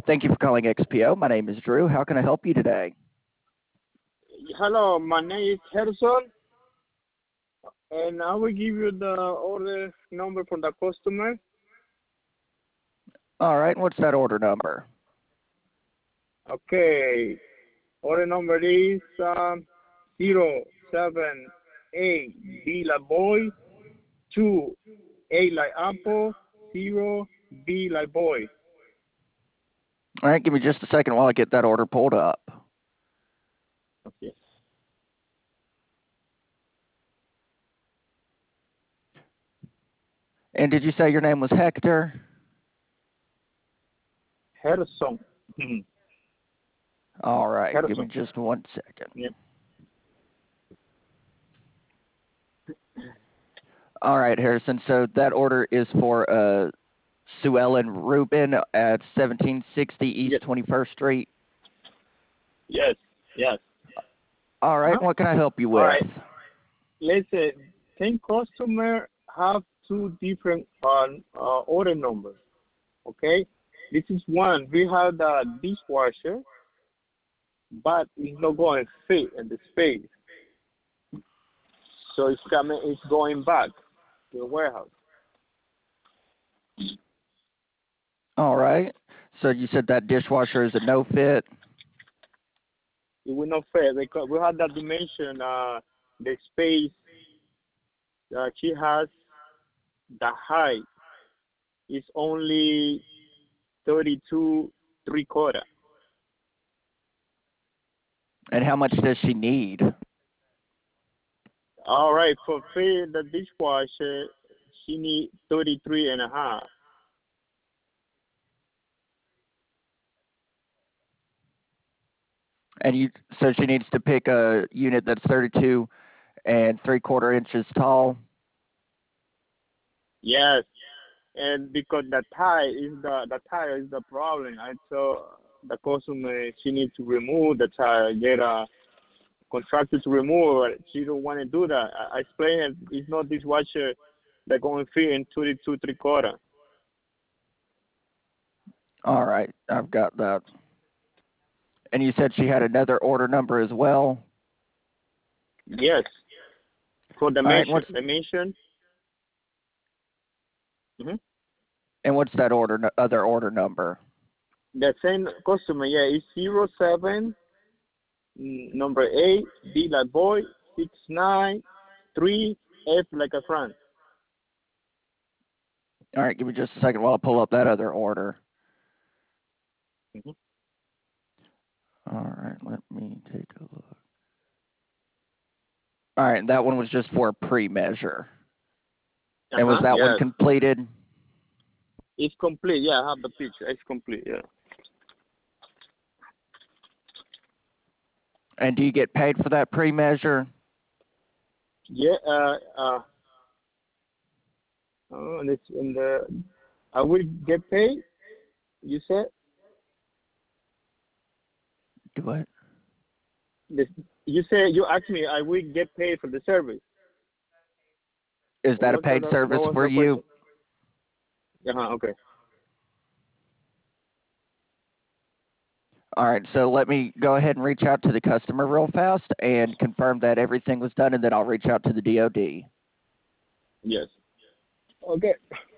Thank you for calling XPO. My name is Drew. How can I help you today? Hello, my name is Harrison, and I will give you the order number from the customer. All right, what's that order number? Okay, order number is 078 B like boy, 2 A like apple, 0 B like boy. All right, give me just a second while I get that order pulled up. Okay. And did you say your name was Hector? Harrison. All right, give me Harrison. just 1 second. Yep. All right, Harrison. So that order is for Sue Ellen Rubin at 1760 East Yes. 21st Street. Yes. Yes. All right, what can I help you All with? right. Listen, 10 customer have two different order numbers. Okay, this is one. We have the dishwasher, but it's not going to fit in the space, so it's coming. It's going back to the warehouse. All right. So you said that dishwasher is a no fit. It will not fit because we have that dimension. The space she has, the height is only 32 3/4. And how much does she need? All right, for fit the dishwasher, she need 33 1/2. And so she needs to pick a unit that's 32 and 3/4 inches tall. Yes, and because the tire is the problem. I told the customer she needs to remove the tire, get a contractor to remove it. She don't want to do that. I explained it, it's not dishwasher that going to fit in 32 3/4. All right, I've got that. And you said she had another order number as well? Yes, for All right, dimension. Mm-hmm. and what's that other order number? The same customer, yeah, it's 07 number 8 B like boy 693 F like a friend. All right, give me just a second while I pull up that other order. Mm-hmm. All right, let me take a look. All right, that one was just for a pre-measure. And was that one Yes. completed? It's complete. Yeah, I have the picture. It's complete. Yeah. And do you get paid for that pre-measure? Yeah. And it's in the. I will get paid. You said. Do what? This, you said you asked me. I will get paid for the service. Is that a paid service what was for the you? question? Okay. All right, so let me go ahead and reach out to the customer real fast and confirm that everything was done, and then I'll reach out to the DOD. Yes. Okay.